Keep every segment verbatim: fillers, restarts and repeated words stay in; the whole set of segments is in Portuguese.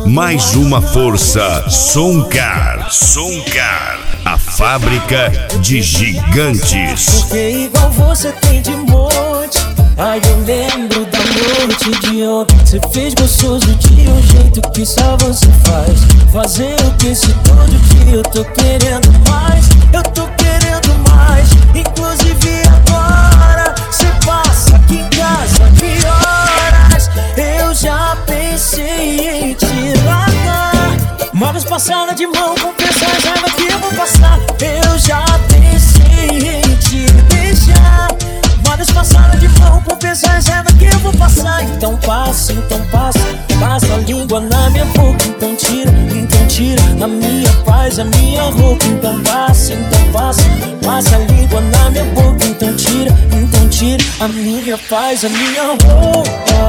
Mais uma força, Soncar. Soncar, a fábrica de gigantes. Porque igual você tem de monte. Ai, eu lembro da noite de ontem. Você fez gostoso de um jeito que só você faz. Fazer o que se todo dia eu tô querendo mais. Eu tô querendo mais. Inclusive agora você passa aqui em casa, que horas? Eu já pensei em te largar. Mas passada de mão, confessa a raiva que eu vou passar. Eu já pensei em te deixar. Mas passada de mão, confessa a raiva que eu vou passar. Então passa, então passa. Passa a língua na minha boca. Então tira, então tira a minha paz, a minha roupa. Então passa, então passa. Passa a língua na minha boca. Então tira, então tira a minha paz, a minha roupa.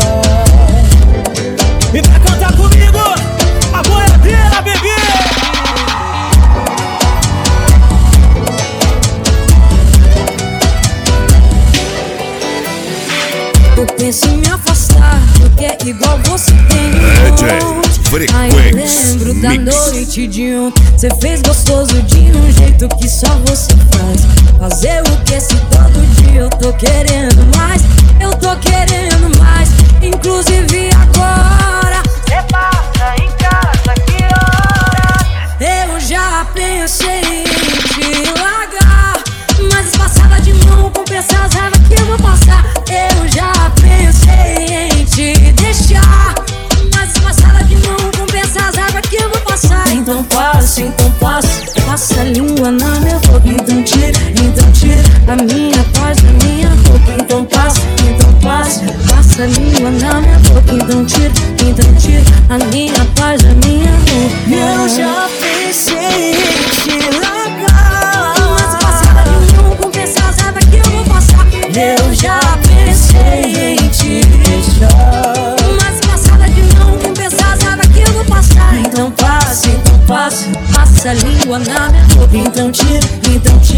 E vai cantar comigo a boiadeira, bebê! Eu penso em me afastar, porque é igual você tem um monte. Aí eu lembro da noite de ontem. Você fez gostoso de um jeito que só você faz. Fazer o que se todo dia eu tô querendo mais. Eu tô querendo mais. Inclusive agora cê passa em casa, que hora? Eu já pensei em te largar. Mas passada de mão, compensa as raivas que eu vou passar. Eu já pensei em te deixar. Mas passada de mão, compensa as raivas que eu vou passar. Então passa, então passa. Passa a língua na minha boca. Então tira, então tira a minha paz, a minha roupa. Então passa, então passa. Passa a língua na minha boca. Então tira, então tira a minha paz, a minha roupa. Eu já pensei em te largar. Mas passada de mão, compensa as raivas que eu vou passar. Eu já pensei em te deixar. Mas passada de mão, compensa as raivas que eu vou passar. Então passa, então passa. Passa a língua na minha boca. Então tira, então tira